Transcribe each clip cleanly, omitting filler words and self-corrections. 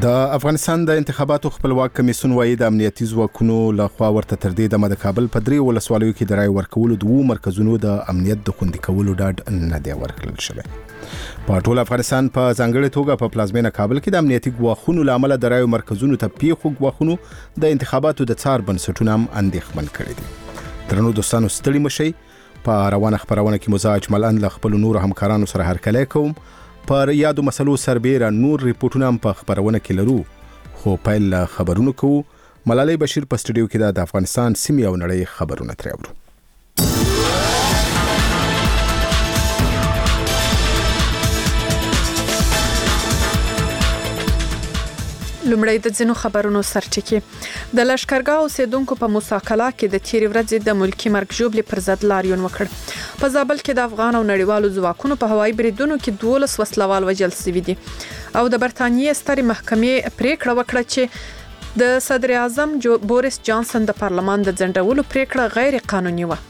د افغانستان د انتخاباتو خپلواک کمیسیون وايي د امنیتي ځواکونو لخوا ورته تر دې دمه د کابل په 3 ولسوالیو کې د رای ورکولو 2 مرکزونو د امنیت د خوندي کولو ډاډ نه دی ورکړل شوی. په ټول افغانستان په ځانګړي توګه په پلازمینه کابل کې د امنیتي ګواښونو لامل د رای مرکزونو ته پیښو ګواښونو د انتخاباتو د څار بنسټونو هم اندېښمن کړي دي. درنو دوستانو ستړي مشئ. په روانه خبرونه کې مزاج ملان له خپل نور همکارانو سره هرکلی کوم. پر یادو مسلو سربیره نور ریپورتونه هم په خبرونه کې لرو، خو پیل خبرونه کوو. ملالۍ بشیر په سټوډیو کې د افغانستان سیمې او نړۍ خبرونه ترې اورو. لومړی د ځینو خبرونو سرټکی. د لشکرګاه اوسیدونکو په موساکلا کې د تیرې ورځې د ملکی مرګ ژوبلې پر ضد لاریون وکړ. په زابل کې د افغان او نړیوالو ځواکونو په هوایي بریدونو کې 12 وسلوال وژل شوي دي. او د برتانیې سترې محکمې پریکړه وکړه چې د صدر اعظم بوریس جانسن د پارلمان د ځنډولو پریکړه غیر قانوني و.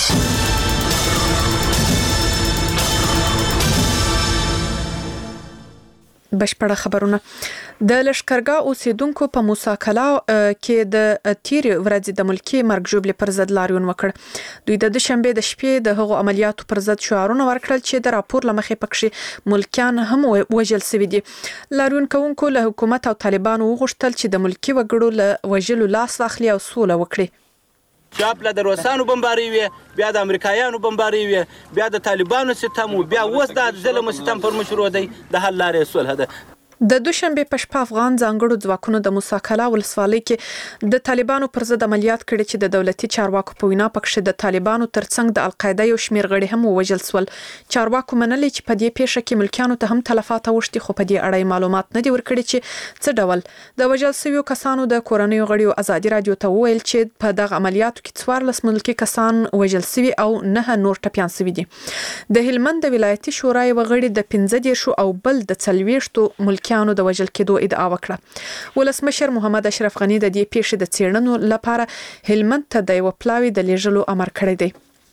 بشپړه خبرونه. د لشکرګاه اوسیدونکو په موساکلا کې د تیرې ورځې د ملکی مرګ ژوبلې پر ضد لاریون وکړ. دوی د دوشنبه د شپې د هغو عملیاتو پر ضد شعارونه ورکړل چې د راپور لمخې پکښې ملکیان هم وژل شوي دي. لاریون کوونکو له حکومت او طالبانو وغوښتل چې د ملکی وګړو له وژلو لاس واخلي او سوله وکړي. شاپله د روسانو بمباري وي، بیا د امریکایانو بمباري وي، بیا د طالبانو ستم، بیا اوس د ظلم ستم پر مشروع دی. د حل لارې صلح ده. د دوشنبه په شپه افغان ځانګړو ځواکونو د موساکلا ولسوالۍ کې د طالبانو پر ضد عملیات کړي چې د دولتي چارواکو په وینا پکښې د طالبانو ترڅنګ د القاعده یو شمیر غړي هم وژل شول. چارواکو منلي چې په دې پیښه کې ملکیانو ته هم تلفات اوښتي، خو په دې اړه معلومات نه دي ورکړي چې څه ډول. د وژل شویو کسانو د کورنیو غړیو ازادي رادیو ته وویل چې په دغه عملیاتو کې 14 ملکی کسان وژل شوي او 9 نور ټپیان شوي دي. د هلمند د ولایتي شورا یو غړي د 15 او بل د 40 ملکیانو د وژل کېدو ادعا وکړه. ولسمشر محمد اشرف غنی د دې پیښې د څېړنو لپاره هلمند ته د یو پلاوي د لیږلو امر کړی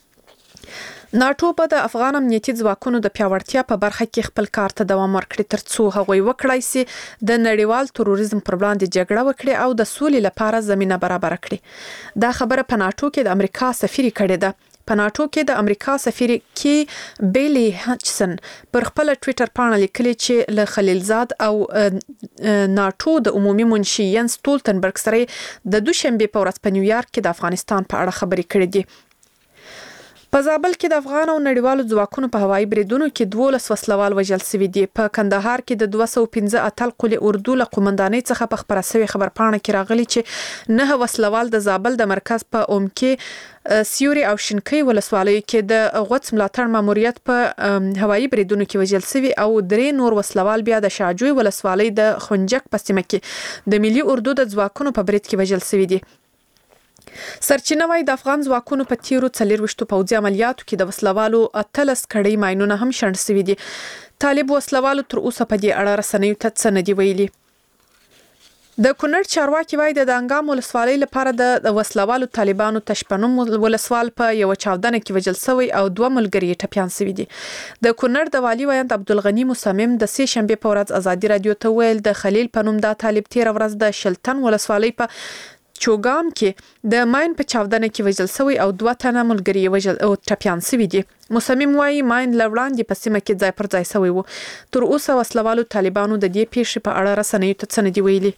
دی. ناټو په د افغان امنیتي ځواکونو د پیاوړتیا په برخه کې خپل کار ته دوام ورکړي ترڅو هغوی وکړای شي د نړیوال تروریزم پر وړاندې جګړه وکړي او د سولې لپاره زمينه برابر کړي. دا خبره په ناټو کې د امریکا سفیر کړې ده. په ناټو کې د امریکا سفیر کی بیلی هچسن پر خپل ټوئیټر باندې لیکلي چې له خلیلزاد او ناټو د عمومي منشي ینس ستولتنبرګ سره د دوشنبه په ورځ په نیویارک کې د افغانستان په اړه خبرې کړې دي. په زابل کې د افغان او نړیوالو ځواکونو په هوایي بریدونو کې 12 وسلوال وژل شوي دي. په کندهار کې د 215 اتل قلي اردو له قومندانۍ څخه په خبره شوی خبرپاڼه کې راغلي چې 9 وسلوال د زابل د مرکز په اوم کې سیوري او شینکۍ ولسوالیو کې د غوڅ ملاتړ ماموریت په هوایي بریدونو کې وژل شوي او 3 نور وسلوال بیا د شاجوی ولسوالۍ د خنجک په سیمه کې د ملي اردو د ځواکونو په برید کې وژل شوي دي. سرچینه وايي د افغان ځواکونو په تیرو 40 پوځي عملیاتو کې د وسلوالو 13 کړۍ ماینونه هم شنډ شوي دي. طالب وسلوالو تر اوسه په دې اړه رسنیو ته څه نه دي ویلي. د کونړ چارواکي وايي د انګام ولسوالۍ لپاره د وسلوالو طالبانو تشپنم ولسوال په یو چاودنه کې وژل شوی او 2 ملګري ټپیان شوي دي. د کونړ د والي ویاند عبدالغنی مصمم د سې شنبه په ورځ ازادي رادیو ته ویل د خلیل په نوم د طالب تیر ورځ د شلتن ولسوالۍ په چوغام کې د ماین په چاودنه کې وژل شوی او 2 تنه ملګري وژل او ټپیان شوي دي. مصمم وايي ماین لوړاندې په سیمه کې ځای پر ځای شوی و. تر اوسه وسلوالو طالبانو د دې پیښې په اړه رسنیو ته څه نه دي ویلي.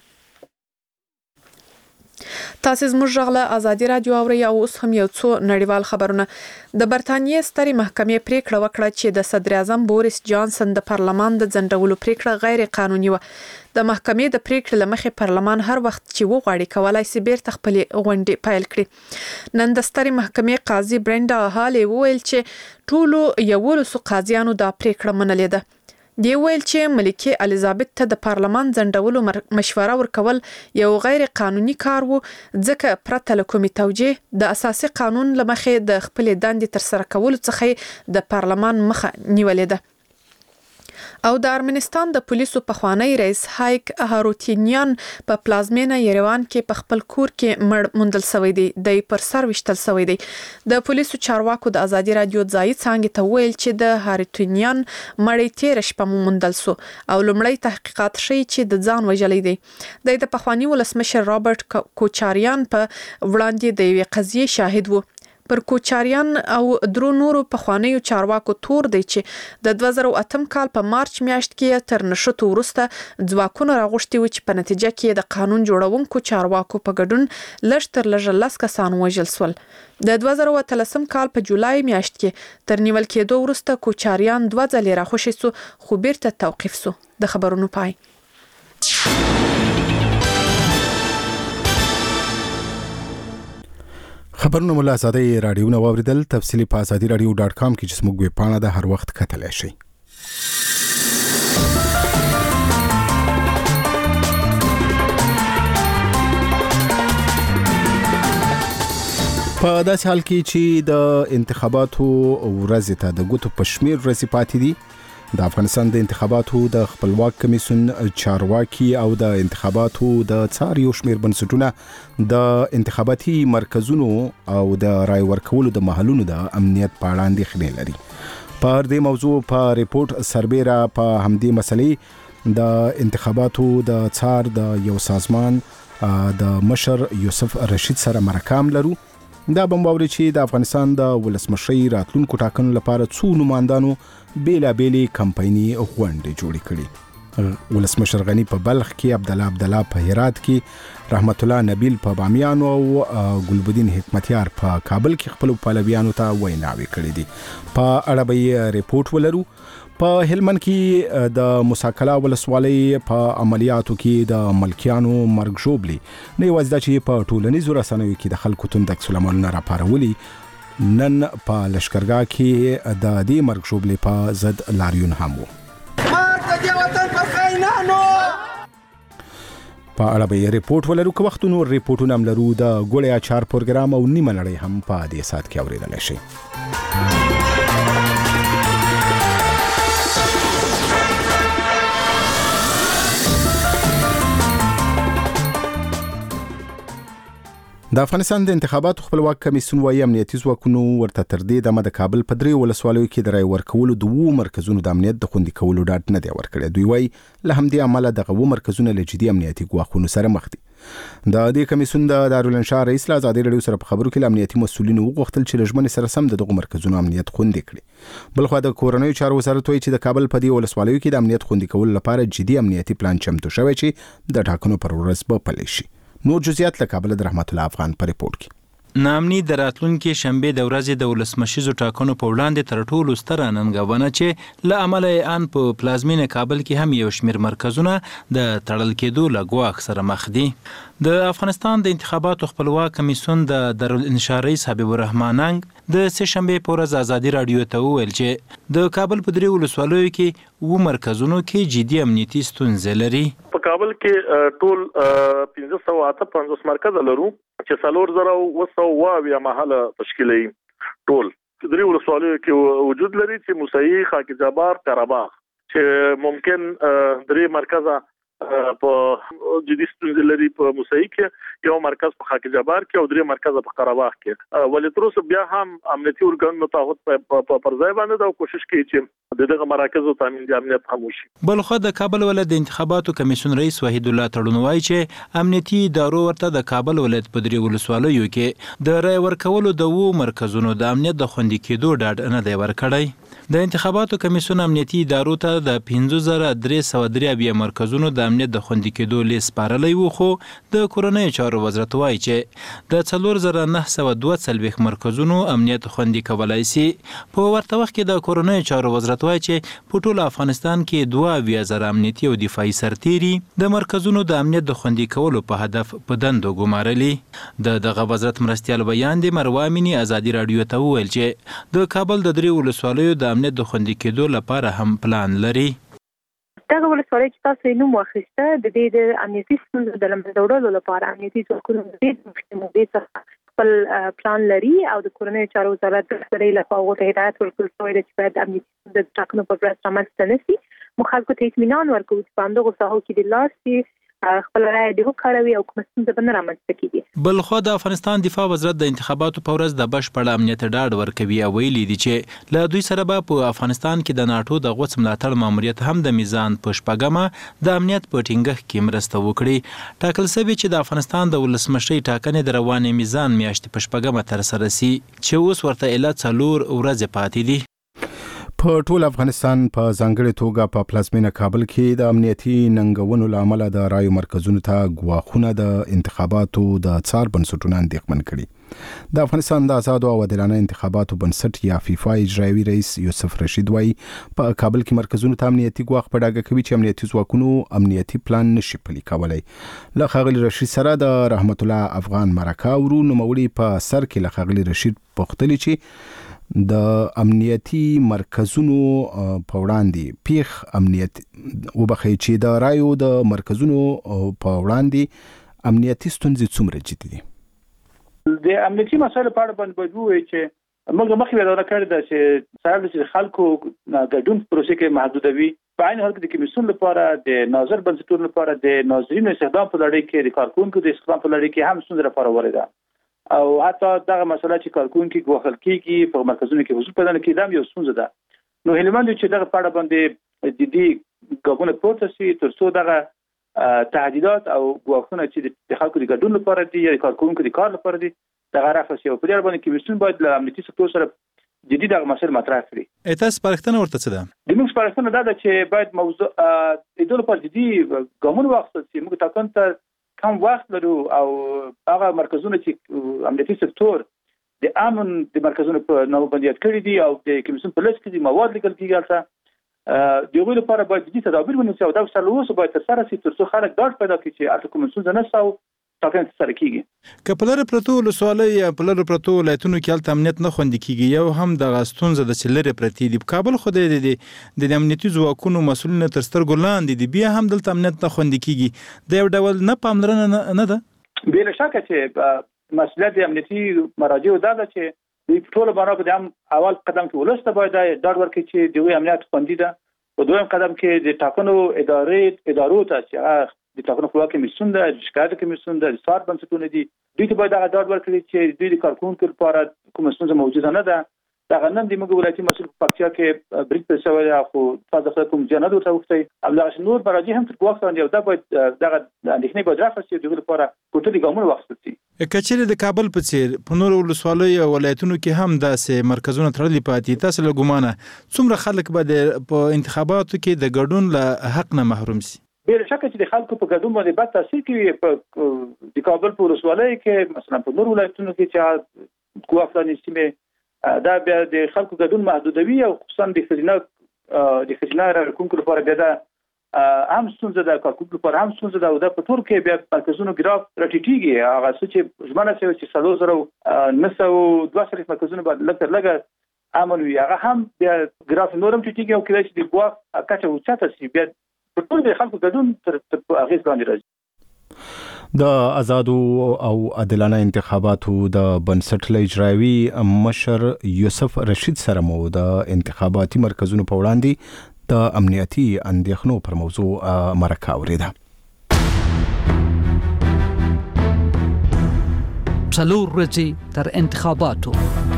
تاسو زموږ غږ ازادي رادیو اورئ او اوس هم یو څو نړیوال خبرونه. د برتانیې سترې محکمې پریکړه وکړه چې د صدر اعظم بوریس جانسن د پارلمان د ځنډولو پریکړه غیر قانوني و. د محکمې د پریکړې لمخې پارلمان هر وخت چې وغواړي کولای شي بیرته خپل غونډې پیل کړي. نن د سترې محکمې قاضي برنډا هالي وویل چې ټولو 11 قاضیانو دا پریکړه منلې ده. دی ویل چې ملکه الیزابت ته د پارلمان ځنډولو مشوره ورکول یو غیر قانوني کار وو ځکه پرته له کومې توجیه د اساسي قانون لمخې د خپل دندې تر سره کولو څخه د پارلمان مخه نیولې ده. او د ارمنستان د پولیسو پخوانی رئیس هایک هاروتینیان په پلازمینه یریوان کې په خپل کور کې مړ موندل شوی دی د پر سر وشتل شوی دی د پولیسو چارواکو د ازادي رادیو ځای څنګه ته ویل چې د هاروتینیان مړی تیر شپه موندل سو او لومړی تحقیقات شي چې د ځان وژلې دی د پخوانی ولسمشر رابرټ کوچاریان په وړاندې د یوې قضیې شاهد وو پر کوچاریان او درو نورو پخوانیو چارواکو تور دی چې د 2008 کال په مارچ میاشت کې تر نشټو وروسته ځواکونه راغوښتي و چې په نتیجه کې د قانون جوړونکو چارواکو په ګډون لږ تر لږه 10 کسان وژل شول د 2013 کال په جولای میاشت کې تر نیول کېدو وروسته کوچاریان 2 ځلې راخوشي سو خو بیرته توقیف سو د خبرونو پای خبرونه مله آزادۍ رادیو نو اوریدل تفصیلی په azadiradio.com کې چې موږ په اړه د هر وخت کتلای شئ په داسې حال کې چې د انتخاباتو ورځ ته د ګوتو پشمیر ورځې پاتې دي د افغانستان د انتخاباتو د خپلواک کمیسیون چارواکي او د انتخاباتو د څار یو شمیر بنسټونه د انتخاباتي مرکزونو او د رای ورکولو د محلونو د امنیت په اړه اندېښنې لري په دې موضوع په ریپورت سربېره په همدې مسلې د انتخاباتو د څار د یو سازمان د مشر یوسف رشید سره مرکه لرو دا بمباوري چې د افغانستان د ولسمشي راتلونکو ټاکنو لپاره څو نمائندانو بیلابېلې کمپایني غونډې جوړې کړې ولسمشر غنی په بلخ کې عبدالله په هرات کې رحمت الله نبیل په بامیان او ګلبدین حکمتیار په کابل کې خپل پلویانو ته ویناوي کړې دي په اړه به ریپورت ولرو په هلمند کې د مساکلا ولسوالۍ په عملیاتو کې د ملکیانو مرګ ژوبلي نه یوازې دا چې په ټولنیزو رسنیو کې د خلکو تند عکس العملونه راپارولي نن په لشکرګاه کې د دې مرګ ژوبلي په ضد لاریون هم وو په اړه به ریپورت ولرو که وخت نور ریپورتونه هم لرو د ګوړې اچار پروګرام او نیمه نړۍ هم په دې سات کې اوریدلای شئ د افغانستان د انتخاباتو خپلواک کمیسیون وايي امنیتي ځواکونو ورته تر دې دمه د کابل په درې ولسوالیو کې د رای ورکولو د وو مرکزونو د امنیت د خوندي کولو ډاډ نه دی ورکړی دوی وايي له همدې امله دغه وو مرکزونه له جدي امنیتي ګواښونو سره مخ دي د دې کمیسیون د دارالانشا رئیس له ازادي رادیو سره په خبرو کې امنیتي مسؤلینو وغوښتل چې لږمن سره سم دغه مرکزونو امنیت خوندي کړي بلخو د کورنیو چارو وزارت وايي چې د کابل په دې ولسوالیو کې د امنیت خوندي کولو لپاره جدي امنیتي پلان چمتو شوی چې د ټاکنو پر ورځ به پلی شي نور جزئیات له کابل د رحمت الله افغان په ریپورت کې نامني د راتلونکي شنبه د ورځې د ولسمشیزو ټاکنو په وړاندې تر ټولو ستره ننګونه چې له امله ان په پلازمینه کابل کې هم یو شمیر مرکزونه د تړل کېدو له ګواښ سره مخ دي د افغانستان د انتخاباتو خپلواک کمیسیون د دارالانشا رئیس حبیب الرحمن د سه شنبه په ورځ ازادي رادیو ته وویل چې د کابل په درې ولسوالیو کې و مرکزونو کې جدي امنیتي ستونزې لري په کابل کې ټول 1558 مرکز لرو چې 4000 محله تشکیلي ټول درې ولسوالیو کې وجود لري چې موسهي خاک جبار قرهباغ چې ممکن درې مرکزه په جدي ستونزې لري په موسهي کې یو مرکز په خاک جبار کې او درې مرکز په قرهباغ کې ولې تر اوسه بیا هم امنیتي ارګانونو ته پر ځای باندې دا کوشش کوي چې دغه مراکزو تامین د امنیت هم وشي بلخو د کابل ولایت د انتخاباتو کمیسیون رئیس وحید الله تړون وايي چې امنیتي ادارو ورته د کابل ولایت په درې ولسوالیو کې د رای ورکولو د وو مرکزونو د امنیت د خوندي کېدو ډاډ نه دی ورکړی د انتخاباتو کمیسیون امنیتي ادارو ته د 15303 مرکزونو د امنیت د خوندي کېدو لیست سپارلی و خو د کورنیو چارو وزارت وايي چې د 4942 مرکزونو امنیت خوندي کولای شي په ورته وخت کې د کورنیو چارو وزارت وايي چې په ټول افغانستان کې 22,000 امنیتي او دفاعي سرتیري د مرکزونو د امنیت د خوندي کولو په هدف په دندو ګمارلي دغه وزارت مرستيال بیان دی مروه امینی ازادي رادیو ته ویل چې د کابل د درې ولسوالیو د امنیت د خوندي کېدو لپاره هم پلان لري دغه ولسوالۍ چې تاسو نوم واخیسته د دې د امنیتي ستونزو د لمنځه وړلو لپاره امنیتي ځواکونو د دې څخه خپل پلان لري او د کورنیو چارو وزارت سره له خوا هدایت ورکړل شوی دی چې باید امنیتي د ټاکنو په ورځ رامنځته نشي مخالفت ته اطمینان ورکوي چې په همدغه ساحو کې د لاسي خپل رائے د وکړوي او کوم څه به نه رامنځته کیږي. بل خو د افغانستان دفاع وزارت د انتخاباتو په ورځ د بشپړ امنیت ډاډ ورکوي او ویلي دي چې له دوی سره به په افغانستان کې د ناتو د غوڅ ملاتړ ماموریت هم د میزان په شپږمه د امنیت په ټینګښت کې مرسته وکړي. ټاکل شوی چې د افغانستان د ولسمشرۍ ټاکنې د روانې میزان میاشتې په شپږمه ترسره شي چې اوس ورته اله 4 ورځې پاتې دي. په ټول افغانستان په ځانګړې توګه په پلازمینه کابل کې د امنیتي ننګونو لامل د رایو مرکزونو ته ګواښونه د انتخاباتو د څار بنسټونو اندېښمن کړي. د افغانستان د آزادو او عادلانه انتخاباتو بنسټ یا فیفا اجرایي رئیس یوسف رشید وایي په کابل کې مرکزونو ته امنیتي ګواښ په ډاګه کوي چې امنیتي ځواکونو امنیتي پلان نشي پلي کولی. له ښاغلي رشید سره د رحمت الله افغان مرکه ورو نوموړي په سر کې له ښاغلي رشید پوښتلي چې د امنیتي مرکزونو په وړاندې پیښ امنیت وبخښي چې د رایو د مرکزونو په وړاندې امنیتي ستونزې څومره جدي دي. د امنیتي مسایلو په اړه باندې وایي چې موږ مخکې ویل کړی دا چې سره د خلکو ګډون پروسې کې محدودوي. په عین حال کې د کمیسیون لپاره د ناظر بنسټونو لپاره د ناظرینو استخدام په لړۍ کې د کارکونکو د استخدام په لړۍ کې هم ستونزې لپاره ورده او حتی دغه مسله چې کارکونکو ګواښل کیږي په مرکزونو کې حضور پیدا نه کیدم یو ستونزه ده. نو هیلمند چې دغه په اړه باندې جدي ګامونه پورته شي ترڅو دغه تهدیدات او ګواښونه چې د خلکو د ګډون لپاره دي یا کارکونکو د کار لپاره دي دغه رافع شي. په دې اړه باندې کمیسیون باید له امنیتي سکتور سره جدي دغه مسله مطرح کړي. تاسو سپارښتنه ورته څه ده؟ د موږ سپارښتنه دا ده چې باید موضوع د دې لپاره جدي ګامونه واخیستل شي. موږ ټاکن ته کم وخت لرو او هغه مرکزونه چې امنیتي سکتور د امن د مرکزونو په نوم باندې کړی دي او د کمیسیون په لږ کې مواد لیکل کیږي دغه لپاره باید جدي تدابیر ونیسي او دا څلوس باید تر سره شي ترڅو خلک ډاډ پیدا کړي چې اته کوم څه نه ساو ټاکنه سره کیږي. کپلر پروتو لسواله یا پلر پروتو ولایتونو کې الته امنیت نه خوندي کیږي یو هم د غستونزه د چلره پرتی دی. کابل خو د امنیتي ځواکونو مسؤلین تر سترګو لاندې دي بیا هم دلته امنیت نه خوندي کیږي. د یو ډول نه پاملرنه نه ده. بلا شک چې مسؤلیت امنیتي مراجع دا ده چې د ټول باندې د هم اول قدم کې ولسته باید ډاډ ورکړي چې د امنیت خوندي ده. په دویم قدم کې د ټاکنو ادارو ته چې د ټاکنو خپلواکي کمیسیون د شکایت کمیسیون د سات بنسټونه دي دوی ته باید هغه ډاډ ورکړي چې دوی د کارکونکو لپاره کوم ستونزه موجوده نه ده. دا غنم د موږ ولایتي مسؤل په پکتیا کې بریټ په سوال خو تاسو کوم جنات ورته وختي الله نور براجي هم تر وخت باندې دا باید دغه اندېښنې باید رافع شي د لپاره کوټه ګامونه واخیستل شي. کچېره د کابل په څیر په نور ولسوالۍ او ولایتونو کې هم داسې مرکزونه تړلي پاتې تاسو له ګمانه څومره خلک به په انتخاباتو کې د ګډون له حق نه محروم شي؟ بل شک چې د خلکو په ګډون باندې بد تاثیر کوي. په د کابل په ولسوالۍ کې مثلا په نور ولایتونو کې چې ګواښ سیمه دا بیا د خلکو ګډون محدودوي او خصوصا د خزینه راکونکو لپاره بیا دا هم ستونزه ده کارکونکو لپاره هم ستونزه ده او دا په ټول کې بیا مرکزونو ګراف راټیټیږي. هغه څه چې ژمنه شوی چې 3,902 مرکزونه باید لږه امن وي هغه هم بیا ګراف نورم ټیټیږي او کله چې د ګواښ کچه اوچته شي بیا په ټول د خلکو ګډون تر اغېز لاندې راځي. د آزادو او عادلانه انتخاباتو د بنسټ اجرایي مشر یوسف رشید سره مو د انتخاباتي مرکزونو په وړاندې د امنیتي اندېښنو پر موضوع مرکه اوریده. څلور ورځې تر انتخاباتو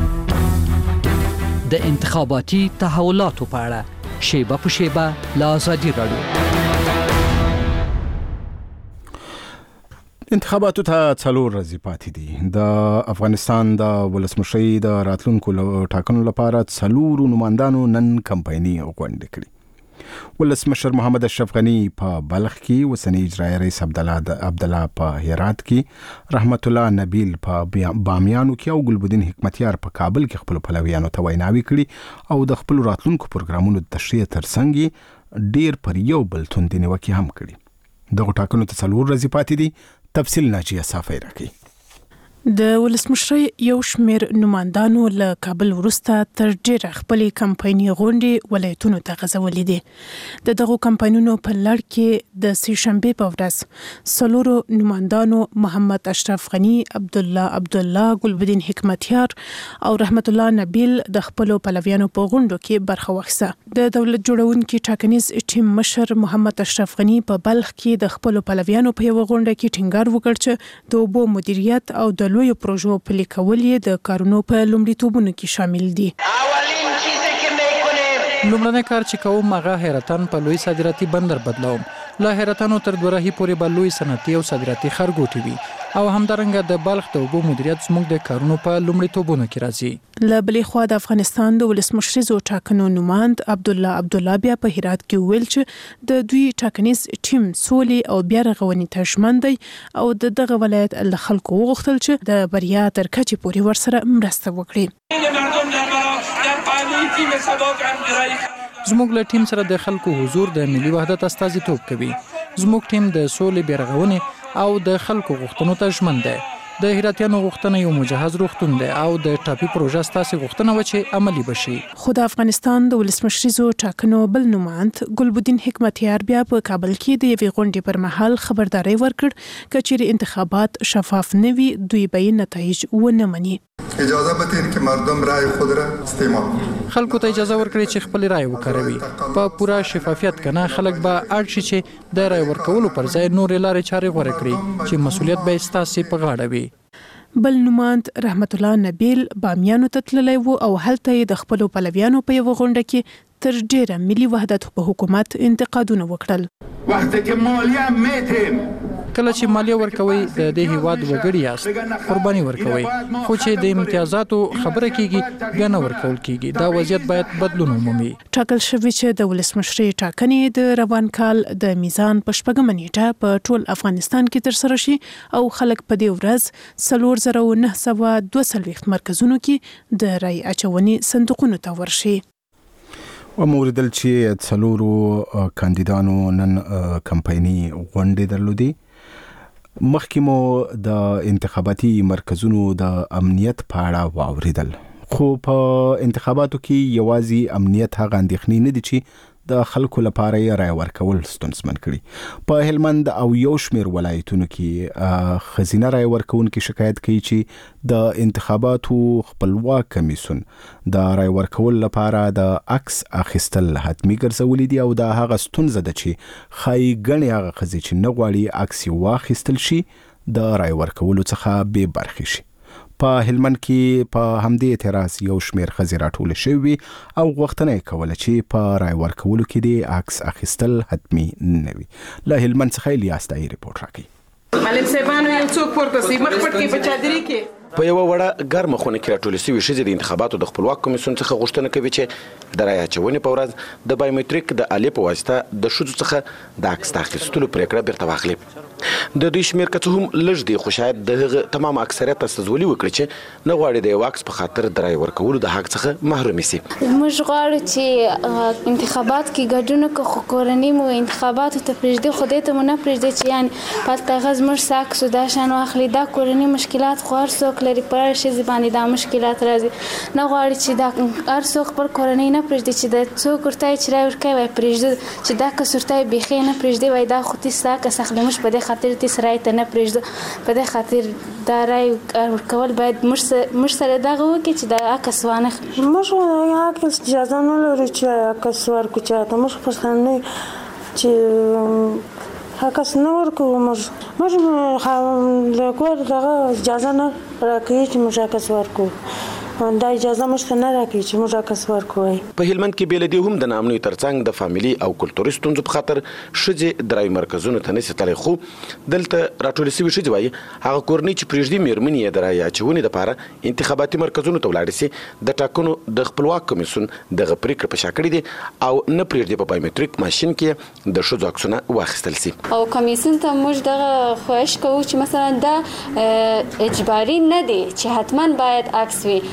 د انتخاباتي تحولاتو په اړه شیبه په شیبه لا آزادي راډیو. انتخاباتو ته 4 ورځې پاتې دي. د افغانستان د ولسمشرۍ د راتلونکو ټاکنو لپاره 4 نمائندانو نن کمپایني غونډه کړې. ولسمشر محمد اشرف غنی په بلخ کې، اوسنی اجرایي رئیس عبدالله په هرات کې، رحمت الله نبیل په بامیانو کې او ګلبدین حکمتیار په کابل کې خپل پلویانو ته ویناوي کړي او د خپل راتلونکو پروګرامونو د تشریح ترڅنګ ډیر پر یو بل توندې نیوکې هم کړي. دغه ټاکنو ته 4 ورځې پاتې دي. تفصیل ناجیه صافی راکړي. د ولسمشر یو شمېر نمائندانو له کابل وروسته تر ډیره خپلې کمپایني غونډې ولایتونو ته غځولې دي. د دغو کمپاینونو په لړ کې د سې شنبې په ورځ څلورو نمائندانو محمد اشرف غنی، عبدالله ګلبدین حکمتیار او رحمت الله نبیل د خپلو پلویانو په غونډو کې برخه واخیسته. د دولت جوړونکي ټاکنیز ټیم مشر محمد اشرف غنی په بلخ کې د خپلو پلویانو په یو غونډه کې ټینګار وکړ چې د اوبو مدیریت او د لویو پروژو پلي کول یې د کارونو په لومړیتوبونو کې شامل دي. لومړنی کار چې کوم هغه حیرتان په لوی صادراتي بندر بدلوم. له حیرتانو تر دوراهي پورې به لوی صنعتي او صادراتي ښارګوټي وي او همدارنګه د بلخ د اوبو مدیریت زموږ د کارونو په لومړیتوبونو کې راځي. له بلې خوا د افغانستان د ولسمشریزو ټاکنو نمائند عبدالله بیا په هرات کې ویل چې د دوی ټاکنیز ټیم سولې او بیا رغونې ته ژمن دی او دغه ولایت له خلکو وغوښتل چې د بریا تر کچې پورې ورسره مرسته وکړي. زموږ له ټیم سره د خلکو حضور د ملي وحدت استازیتوب کوي. زموږ ټیم د سولې بیا رغونې او د خلکو غوښتنو ته ژمن دی. د هراتیانو غوښتنه یو مجهز روغتون دی او د ټاپي پروژه ستاسو غوښتنه و چې عملی بشي. خو د افغانستان د ولسمشریزو ټاکنو بل نمائند ګلبدین حکمتیار بیا په کابل کې د یوې غونډې پر مهال خبرداري ورکړ کچېرې انتخابات شفاف نه وي دوی به نتایج ونه مني. اجازه بدین که مردم رای خود را استعمال کنند. خلکو ته اجازه ورکړي چې خپل رای وکاروي. په پوره شفافیت کنه خلک به اړ شي چې د رای ورکولو پر ځای نور لارې چارې غوره کړي چې مسؤلیت به ستاسو په غاړه وي. بل نمائند رحمت الله نبیل بامیانو ته تللی و او هلته د خپلو پلویانو په یو غونډه کې تر ډیره ملي وحدت په حکومت انتقادونه وکړل. وقتی که مالیه میتیم کله چې مالیه ورکوي د دې هیواد وګړي یاست قرباني ورکوي خو چې د امتیازاتو خبره کیږي بیا نه ورکول کیږي. دا وضعیت باید بدلون ومومي. ټاکل شوی چې د ولسمشرۍ ټاکنې د روان کال د میزان په 4 نیټه په ټول افغانستان کې ترسره شي او خلک په دې ورځ 4922 مرکزونو کې د رای اچونې صندوقونو ته ورشي. وموردل چې څلورو کاندیدانو نن کمپایني غونډې درلودي. مخکې مو د انتخاباتي مرکزونو د امنیت په اړه واوریدل خو په انتخاباتو کې یوازې امنیت هغه اندېښنې نه دي چې د خلکو لپاره رای ورکول ستونزمن کړي. په هلمند او یو شمېر ولایتونو کې خزینه رای ورکوونکي شکایت کوي چې د انتخاباتو خپلواک کمیسیون د رای ورکول لپاره د عکس اخیستل حتمی ګرځولي دي او دا هغه ستونزه ده چې ښایي ګڼې هغه ښځې چې نه غواړي عکس واخیستل شي د رای ورکولو څخه بې برخې شي. په هلمند کې په همدې اعتراض یو شمېر ښځې راټولې شوې او غوښتنه یې کوله چې په رای ورکولو کې د عکس اخیستل حتمي نه وي. له هلمند څخه الیاس دایي رپورټ راکوي. معلم صاحبانو یو څوک پورته سي مخ پټ کې په چادري کې په یو وړه ګرمه خونه کې راټولې شوې ښځې د انتخاباتو د خپلواک کمیسیون څخه غوښتنه کوي چې د رای اچونې په ورځ د بایومټریک د آلې په واسطه د ښځو څخه د عکس اخیستلو پرېکړه بیرته واخلي. د دوی شمېر که څه هم لږ دی خو شاید د هغه تمام اکثریت استازولي وکړي چې نه غواړي د یو عکس په خاطر د رای ورکولو د حق څخه محرومي سي. موږ غواړو چې انتخابات کې ګډون وکړو خو کورنۍ مو انتخاباتو ته پرېږدي خو دې ته مو نه پرېږدي چې یعنې پلته هغه زموږ ساکس دا شان واخلي. دا کورنۍ مشکلات خو هر څوک لري په هر ښځې باندې دا مشکلات راځي. نه غواړي چې دا هر څوک خپل کورنۍ نه پرېږدي چې د څوک ورته یې چې رای ورکوي وایي پرېږده چې دا کس ورته یې بیخي نه پرېږدي وایي دا خو تی ستا کس اخلي. موږ په دې خاطر تی رای ته نه پرېږدو. په دې خاطر دا رای ورکول باید موږ سره دغه وکړي چې دا عکس وانه اخلي. موږ عکس اجازه نه لرو چې عکس ورکړو چاته. موږ پښتانه چې عکس نه ورکوو. موږ له کور دغه اجازه نه راکوي چې موږ عکس ورکوو. دا اجازه مشته نه راکوي چې موږ عکس ورکوو. په هلمند کې بیل دی هم د نامنوي ترڅنګ د فامیلی او کلتوري ستونزو په خاطر ښځې د رای مرکزونو ته نشي تللی خو دلته راټولې شوې ښځې وایي هغه کورنۍ چې پرېږدي مېرمنې یې د رای اچونې دپاره انتخاباتي مرکزونو ته ولاړې سي د ټاکنو د خپلواک کمیسیون دغه پرېکړه په شا کړې دي او نه پرېږدي په بایومټریک ماشین کې د ښځو عکسونه واخیستل سي. او کمیسیون ته موږ دغه خواهش کوو چې مثلا دا اجباري نه دی چې حتما باید عکس وي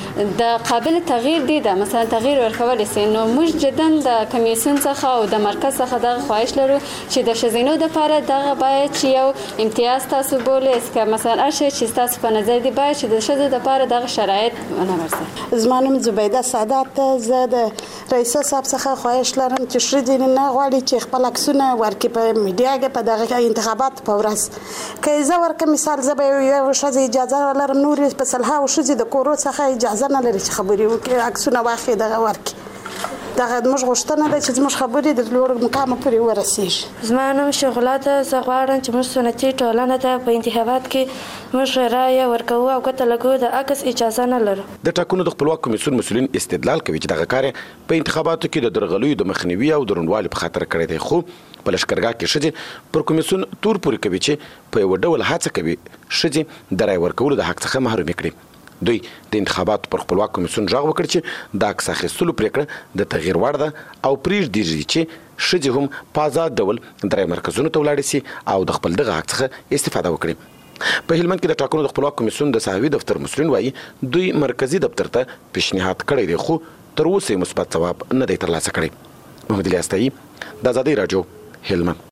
د قابل تغییر دي د مثلا تغییر ورکول سي نو موږ جدن د کمیسیون څخه او د مرکز څخه د خواهش لرو چې د شزینو د لپاره دغه باید چې یو امتیاز تاسو بولئ اسکه مثلا ارشي چې تاسو په نظر دی باید چې د شزو د لپاره دغه شرایط ونورسي. زمانم زبیده سعادت زه د رئیس صاحب څخه خواهش لرم چې شری نه غواړي چې خپل عکسونه ورکړي په میډیا کې په دغه انتخابات په ورځ که زه ورکه مثال زه به یو شزه اجازه ولرم نور په صلحه او شزه د کورو څخه اجازه نه لري چې خبري وکړي عکسونه واخلي دغه ورکړي. دغه موږ غوښتنه ده چې موږ خبرې د لوړ مقام پورې ورسیږي. زما نوم شغلاته زه غواړم چې موږ سنتي ټولنه ته په انتخابات کې موږ رایه ورکوو او ګټه لګو د عکس اجازه نه لرو. د ټاکنو د خپلواک کمیسیون مسؤلین استدلال کوي چې دغه کار په انتخاباتو کې د درغلیو د مخنیوي او دروندوالي په خاطر کړی دی خو په لشکرګاه کې ښځې پر کمیسیون تور پورې کوي چې په یو ډول هڅه کوي ښځې د رایې ورکولو د حق څخه محرومې کړي. دوی د انتخاباتو پر خپلواک کمیسیون غږ وکړ چې د عکس اخیستلو پریکړه د تغییر وړ ده او پرېږدي چې ښځې هم په آزاد ډول د رایې مرکزونو ته ولاړې سي او د خپل دغه حق څخه استفاده وکړي. په هلمند کې د ټاکنو د خپلواک کمیسیون د ساحوي دفتر مسؤلین وایي دوی مرکزی دفتر ته پیشنهاد کړی دی خو تر اوسه مثبت ځواب نه دی ترلاسه کړی. محمد الیاس تایي د آزادۍ راډیو هلمند.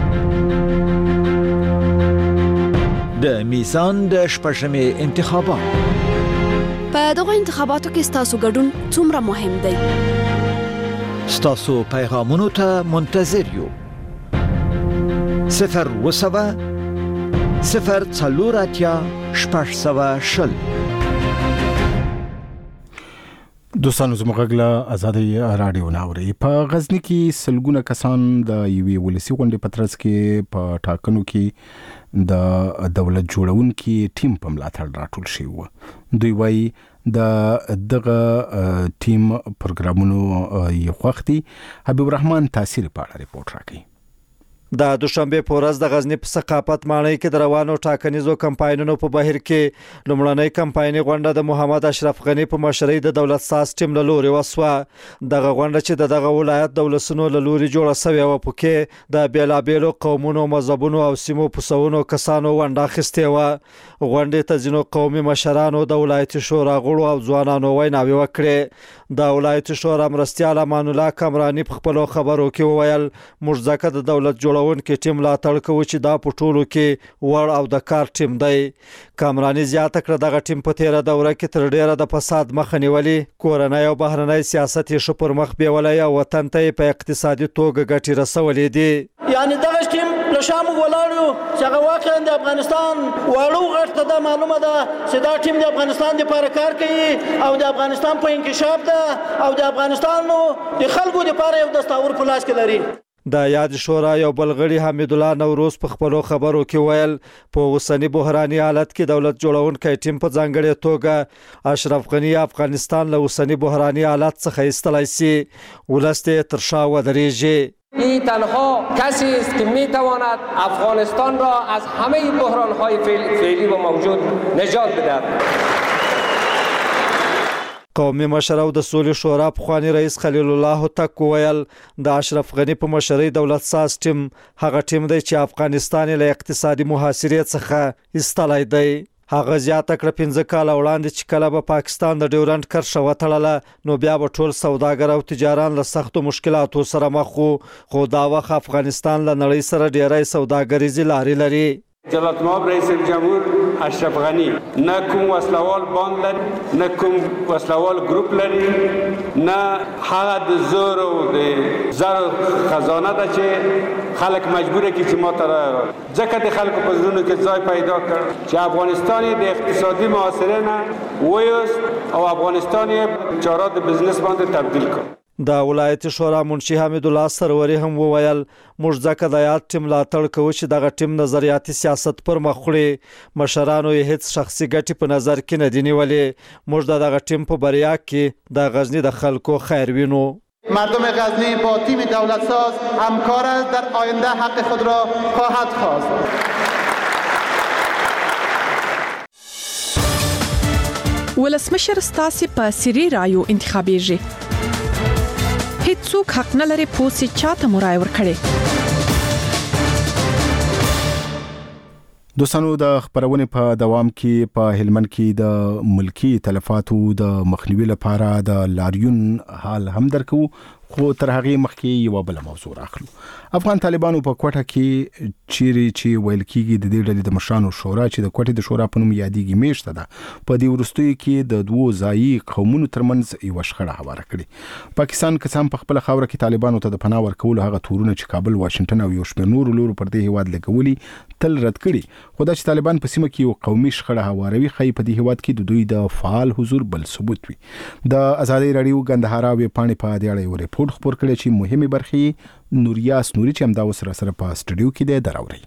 د میزان د شپږمې انتخابات په دغه انتخاباتو کې ستاسو ګډون څومره مهم دی؟ ستاسو پیغامونو ته منتظر یو. 0 0 څلور اتیا شپږ سوه شل. دوستانو زموږ غږ له آزادۍ راډیو نه اورئ. په غزني کې سلګونه کسان د یوې ولسي غونډې په ترڅ کې په ټاکنو کې د دولت جوړونکي ټیم په ملاتړ راټول شوي وو. دوی وایي د دغه ټیم پروګرامونو یې خوښ دي. حبیب الرحمن تاثیر په اړه ریپورت راکوي. د دوشنبه په ورځ د غزنی په ثقافت ماڼۍ کې د روانو ټاکنیزو کمپاینونو په بهیر کې لومړنۍ کمپایني غونډه د محمد اشرف غنی په مشرۍ د دولت ساز ټیم له لوري وسوه. دغه غونډه چې دغه ولایت د ولسونو له لوري جوړه شوې و پکې د بیلابېلو قومونو مذهبونو او سیمو پسونو کسانو ونډه اخیستې و. غونډې ته ځینو قومي مشرانو د ولایتي شورا غړو او ځوانانو ویناوې وکړې. د ولایتي شورا مرستیال امان الله کمرانی په خپلو خبرو کې وویل موږ ځکه د دولت جوړونکي ټیم ملاتړ کوو چې دا په ټولو کې وړ او د کار ټیم دی. کمرانی زیاته کړه دغه ټیم په تیره دوره کې تر ډیره د فساد مخه نیولې، کورنۍ او بهرنۍ سیاست یې ښه پر مخ بیولی او وطن ته یې په اقتصادي توګه ګټې رسولې دي. یعنی دغه ټیم له شام ولاړو چې هغه واقعا د افغانستان واړو غټ ته دا معلومه ده چې دا ټیم د افغانستان لپاره کار کوي او د افغانستان په انکشاف ده او د افغانستان د خلکو لپاره یو دستاور په لاس کې لري. د یاد شورا یو بلغړي حمید الله نوروز په خپلو خبرو کې ویل په اوسنی بحراني حالت کې دولت جوړونکی ټیم په ځانګړې توګه اشرف غنی افغانستان له اوسنی بحراني حالت څخه ایستلای شي، ولس ته تر شا ودرېږي. این تنها کسی است که میتواند افغانستان را از همه بحران‌های فعلی و موجود نجات بدهد. قومي مشر او د سولې شورا پخوانی رئیس خلیل الله هوتک ویل د اشرف غنی په مشرۍ دولت ساز ټیم هغه ټیم دی چې افغانستان له اقتصادي محاصرې څخه ایستلای دی. هغه زیاته کړه 15 کال وړاندې چې کله به پاکستان د ډیورنډ کرښه وتړله نو بیا به ټول سوداګر او تجاران له سختو مشکلاتو سره مخ وو، خو دا وخت افغانستان له نړۍ سره ډیری سوداګریزې لارې لري. جلالت مآب رئیس الجمهور اشرف غنی نه کوم وسلوال باند لري، نه کوم وسلوال ګروپ لري، نه هغه د زور او د زر خزانه ده چې خلک مجبوره کی چې ما تر ځکه د خلکو په زړونو کې ځای پیدا کړ چې افغانستان د اقتصادي محاصره نه وایست او افغانستان چاره د بزنس باندې تبدیل کړ. د ولایتي شورا منشي حمید الله سروري هم وویل موږ ځکه د یاد ټیم ملاتړ کوو چې دغه ټیم نظریاتي سیاست پر مخ وړي، مشرانو یې هیڅ شخصي ګټې په نظر کې نه دي نیولې. موږ د دغه ټیم په بریا کې د غزنی د خلکو خیر وینو. مردم غزنی با تیم دولت ساز همکار است، در آینده حق خود را خواهد خواست. ولسمشر ستاسي په سری رایو انتخابېږي. هیڅوک حق نه لري پوسې چاته مرای ورکړي. دوستانو د خبرونې په دوام کې په هلمند کې د ملکی تلفاتو د مخنیوي لپاره د لاریون حال هم درکو، خو تر هغه مخکې یو بل موضوع راخلو. افغان طالبانو په کوټه کې چیرې چې ویل کېږي د دې ډلې د مشرانو شورا چې د کوټې د شورا په نوم یادېږي میشته ده، په دې وروستیو کې د دوو ځایي قومونو ترمنځ یو شخړه هواره کړې. پاکستان قسم په خپل خاوره کې طالبانو ته د پناه ورکولو هغه تورونه چې کابل، واشنگټن او یو شمېر نورو لورو پر دې هیواد لګولي تل رد کړي. خو دا چې طالبان په سیمه کې یو قومي شخړه هواروي ښایي په دې هیواد کې د دوی د فعال حضور بل ثبوت وي. د ازادي راډیو ګندهارا وې پاڼې په دې اړه یو ریپورت خپور کړی چې مهمه برخې نوریاس نوري چې هم دا سره په سټډیو کې دی دراوري.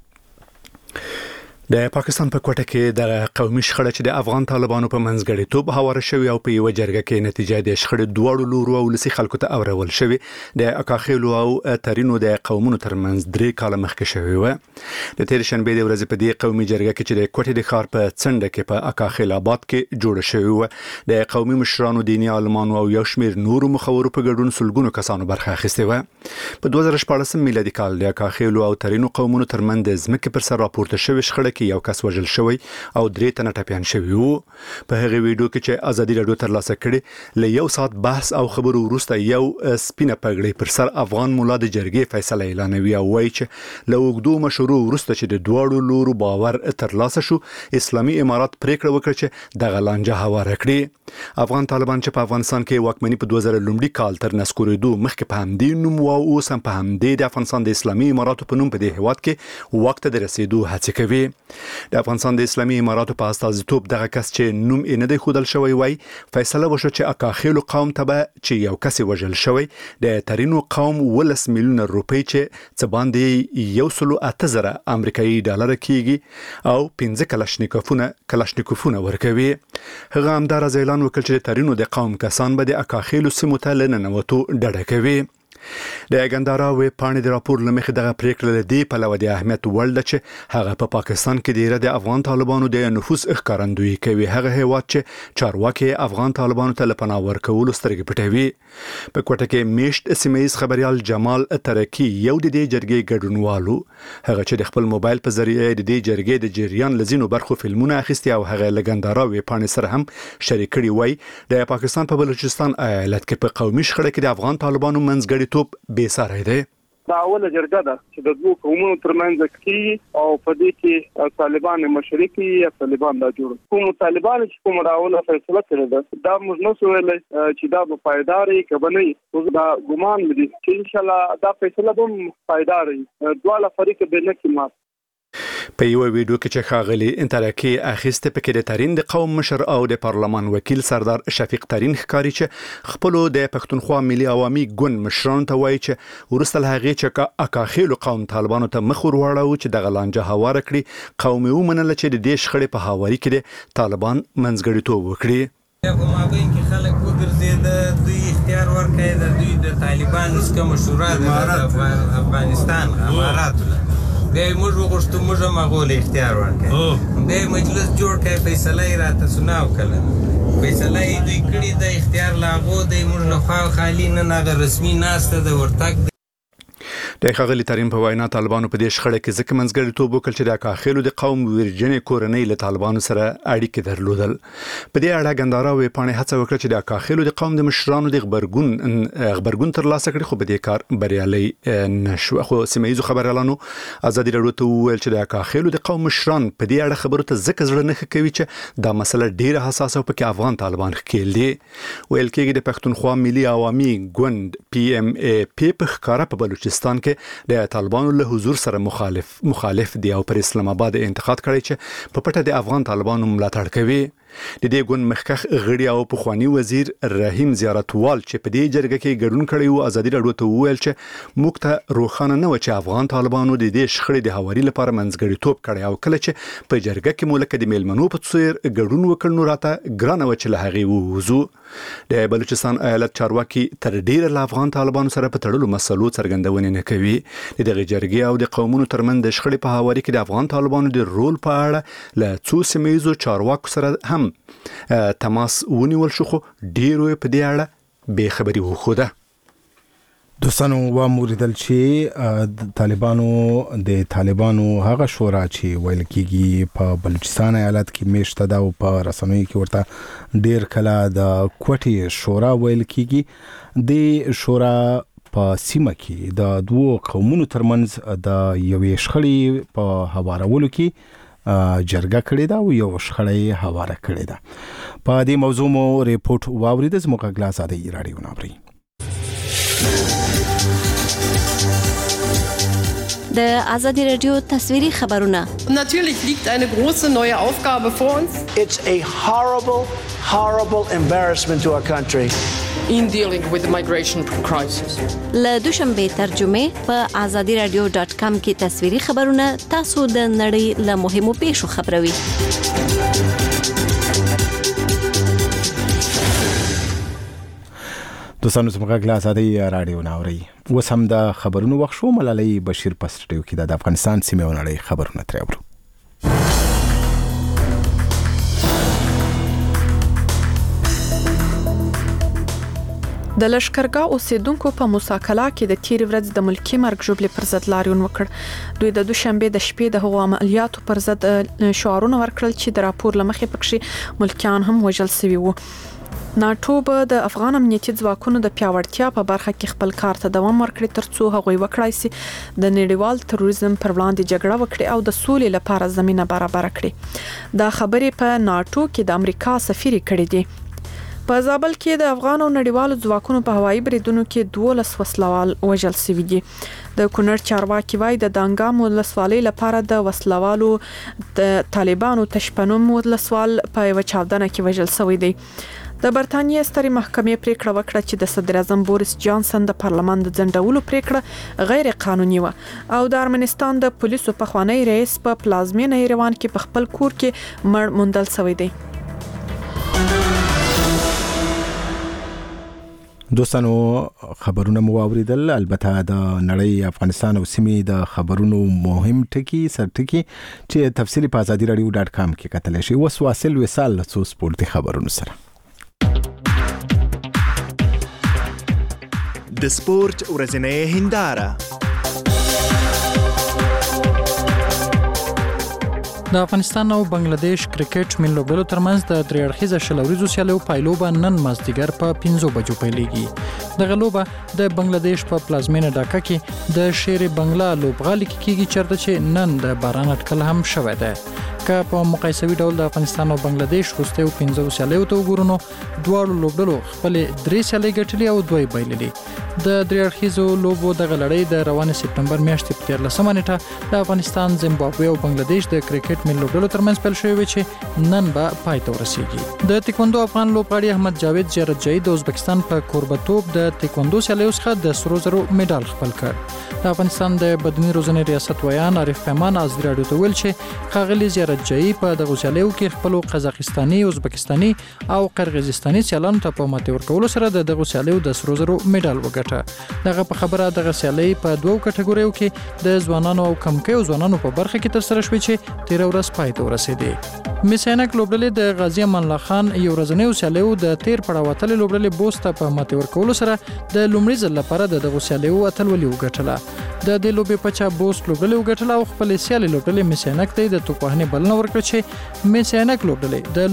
د پاکستان په کوټه کې د قومي شخړه چې د افغان طالبانو په منځګړیتوب هواره شوی او په یو جرګه کې نتیجه د شخړې دوړو لورو او لسی خلکو ته اورول شوی د اکاخیلو او ترینو د قومونو ترمنځ 3 کاله مخکې شوی و. د تیر شنبه د ورځې په دې قومي جرګه کې چې د کوټې د ښار په څنډه کې په اکاخیل آباد کې جوړ شوی و، د قومي مشرانو، دیني عالمانو او یو شمېر نورو مخورو په ګډون سلګونو کسانو برخه اخیسته و. په 2014 میلادي کال د اکاخیلو او ترینو قومونو ترمنځ د ځمکې پر سر راپورته شوی شخړه کې یو کس وژل شوی او 3 تنه ټپيان شوی وو. په هغه ویډیو کې چې ازادي راډیو ترلاسه کړي له یو ساعت بحث او خبرو وروسته یو سپینه پګړۍ پر سر افغان مولا د جرګې فیصله اعلانوي او وایي چې له وګدو مشورو وروسته چې د دوړو لورو باور ترلاسه شو، اسلامي امارات پریکړه وکړه چې د غلانجه هواره کړي. افغان طالبان چې په افغانستان کې واکمني په 2000 کال تر نسکورېدو مخکې په همدې نوم او اوس هم په همدې د افغانستان د اسلامي اماراتو په نوم په دې هیواد کې وخت د رسیدو هڅه کوي. د افغانستان د اسلامي اماراتو په استازیتوب دغه کس چې نوم یې نه دی ښودل شوی وای فیصله وشو چې اکاخیلو قوم ته به چې یو کس وژل شوی د ترینو قوم 10 میلیون روپۍ چې څه باندې 108,000 امریکایي ډالر کیږي او 15 کلاشنیکوفونه ورکوي. هغه همدار اعلان وکړ چې ترینو د قوم کسان به د اکاخیلو سیمو ته لننوتو ډډه کوي. د ګندهارا وې پاڼې د راپور لمخې دغه پریکړه لدی په لور د اهمیت وړ ده چې هغه په پاکستان کې د افغان طالبانو د نفوذ ښکارندویي کوي. هغه هیواد چې چارواکي افغان طالبانو ته پناه ورکول سترګې پټوي. په کوټه کې میشت سیمایز خبريال جمال ترکی یو د دې جرګې ګډونوالو، هغه چې د خپل موبایل په ذریعه د دې جرګې د جریان لزینو برخو فلمونه اخیستي او هغه لګندهارا وې پاڼې سره هم شریک کړي وای د پاکستان په بلوچستان ایالت کې په قومي شخړه کې د افغان طالبانو منځګړی بے ساري دی. دا اوله جرګه ده چې د دوه قومونو ترمنځ کې او په دې کې طالبان مشرکي یا طالبان دا جوړ کوم طالبان چې کوم راوله فیصله کړې ده دا موږ نو سوال چې دا به پایداري کبني دا ګمان دي چې ان شاء الله دا فیصله به پایداري دواله فریق به نه کیمات. په یو ویډیو کې چې خاغلی انتراکي اخیسته پکې د ترین د قوم مشر او د پارلمان وکیل سردار شفیق ترین ښکاری چې خپل د پښتونخوا ملي عوامي ګوند مشران ته وایي چې ورسته هغه چې اکاخیلو قوم طالبانو ته مخ ورواړو چې د غلانجه هواره کړی قومي ومنل چې د دې شخړې په هواري کې طالبان منځګړیتوب وکړي. په مابین کې خلک وګرځي دوی اختیار ورکړي د دوی د طالبانو څخه مشوره د افغانستان امارات به موږ وغوښتو موږ مغول اختیار ورکړي به مجلس جوړ کړي فیصله یې راته سناو کړه فیصله یې دوی کړي د اختیار لاغو د موږ له خوا خالی نه نغه رسمي ناسته د ورتګ د خغلی ترين په وینا طالبانو په دې شخړه کې ځکه منځګړیتوب وکړ چې د اکاخیلو د قوم ورجنې کورنۍ له طالبانو سره اړیکې درلودل. په دې اړه ګندهارا وې پاڼې هڅه وکړه چې د اکاخیلو د قوم د مشرانو د خبرګون ترلاسه کړي، خو په دې کار بریالي نشو. خو سیمایي خبريالانو ازادي راډیو ته وویل چې د اکاخیلو د قوم مشران په دې اړه خبرو ته ځکه زړه نه کوي چې دا مسله ډیره حساسه او پکې افغان طالبان ښکېل دي. ویل کېږي د پښتونخوا ملي عوامي ګوند PMAP په ښکارا په بلوچستان د طالبانو له حضور سره مخالف دی او پر اسلام آباد انتقاد کړی چې په پټه د افغان طالبانو ملاتړ کوي. د دې ګوند مخکخ غړي او پخوانی وزیر رحیم زیارتوال چې په دې جرګه کې ګډون کړی او ازادي راډیو ته وویل چې موږ ته روښانه نه و چې افغان طالبانو د دې شخړې د هواري لپاره منځګړیتوب کړی او کله چې په جرګه کې مولکه د میلمنو په څیر ګډون وکړ نو راته ګرانه و چې له هغې ووځو. د بلوچستان ایالت چارواکي تر ډیره له افغان طالبانو سره په تړلو مسلو څرګندونې نه کوي. د دغه جرګې او د قومونو ترمنځ د شخړې په هواري کې د افغان طالبانو د رول په اړه له څو سیمه‌ییزو چارواکو سره هم تماس ونیول شو، خو ډیرو په دې اړه بې خبري وښوده. دوستانو واموریدل چې طالبانو هغه شورا چې ویل کېږي په بلوچستان ایالت کې میشته ده او په رسنیو کې ورته ډیر کله د کوټي شورا ویل کېږي. د شورا په سیمه کې د دوو قومونو ترمنځ د یوې شخړې په هوارولو کې جرګه کړې ده او یو شخړه هواره کړې ده. په دې موضوع مو ریپورت واورید زموږ غلاس ادي رادیو ناوري. د آزادی رادیو تصویری خبرونه. Natürlich liegt eine große neue Aufgabe vor uns. It's a horrible embarrassment to our country. In dealing with the migration crisis. له دوشنبه ترجمه په azadiradio.com کې تصویری خبرونه تاسو د نړۍ له مهمو پیښو خبروي. دوستانو زموږ غلاس ادي رادیو ناوري. اوس هم د خبرونو وخت شو. ملالۍ بشیر په سټډیو کې د افغانستان سیمه او نړۍ خبرونه ترې اورو. د لشکرګاه اوسیدونکو په موساکلا کې د تیر ورځ د ملکی مرګ ژوبلې پر ضد لاریون وکړ. دوی د دوشنبه د شپې د هغو عملیاتو پر ضد شعارونه ورکړل چې د راپور لمخې پکې ملکیان هم وژل شوي وو. ناتو به د افغان امنیتي ځواکونو د پیاوړتیا په برخه کې خپل کار ته دوام ورکړي ترڅو هغوی وکړای شي د نړیوال تروریزم پر وړاندې جګړه وکړي او د سولې لپاره زمينه برابر کړي. دا خبرې په ناتو کې د امریکا سفیر کړي دي. په زابل کې د افغان او نړیوالو ځواکونو په هوایي بریدونو کې 12 وسلوال وژل شوي دي. د کونړ چارواکي وایي د دانګام ولسوالۍ لپاره د وسلوالو د طالبانو تشپنوم ولسوال په یو چاودنه کې وژل شوی دی. د برتانیې سترې محکمې پریکړه وکړه چې د صدر اعظم بوریس جانسن د پارلمان د ځنډولو پریکړه غیر قانوني و او د ارمنستان د پولیسو پخوانی رئیس په پلازمینه ایروان کې په خپل کور کې مړ موندل شوی دی. دوستانو خبرونه مو اوریدل. البته د نړۍ افغانستان او سیمې د خبرونو مهم ټکی سرټکی چې تفصیلی په azadiradio.com کې کتل شي. اوس واصل وصال له سپورتي خبرونو سره. د سپورت ورځنۍ هنداره. د افغانستان او بنگلاديش کرکټ ملي لوبډلو ترمنځ د درې اړخیزه شلوريزو سیالیو پایلوبه نن مازدیګر په 5 بجو پیلېږي. دغه لوبه د بنگلاديش په پلازمینه ډاکا کې د شیر بنگلا لوبغالي کې کیږي چیرته چې نن د باران اټکل هم شوی دی. که په مقایسوي ډول د افغانستان او بنگلاديش وروستیو 15 سیالیو ته وګورو نو دواړو لوبډلو خپل 3 سیالۍ ګټلې او 2 بایللې. د درې اړخیزو لوبو دغه لړۍ د روانې سپتمبر میاشتې په 13 نیټه د افغانستان، زیمبابوې او بنگلاديش د کرکټ ملي لوبډلو ترمنځ پیل شوی چې نن به پای ته ورسیږي. د تایکوندو افغان لوبغاړي احمد جاوید زیارت جایی د ازبکستان په کوربتوب د تایکوندو سیالیو څخه د سرو زرو میډال خپل کړ. د افغانستان د بدني روزنې ریاست ویان عارف پیمان از رادیو ته ویل چې ښاغلي زیارت جایی په دغه سیالیو کې خپل قزاقستاني، ازبکستاني او قرغیزستاني سیالانو ته په ماتې ورکولو سره دغه سیالیو د سرو زرو میډال وګټه. دغه په خبره دغه سیالۍ په 2 کټګوریو کې د ځوانانو او کمکیو ځوانانو په برخه کې تر سره شوې چې 13 ورځ پای ته ورسېدې. میسینک لوبډلې د غازی امان الله خان یو ورځنیو سیالیو د 13 پړاو اتلې لوبډلې بوست په ماتې ورکولو سره د لومړي ځل لپاره دغه سیالیو اتلولي وګټله. د دې لوبې په چا بوست لوبډلې وګټله او خپل سیالي لوبډلې میسینک ته د توپوهنې بلنه ورکړه چې میسینک لوبډلې د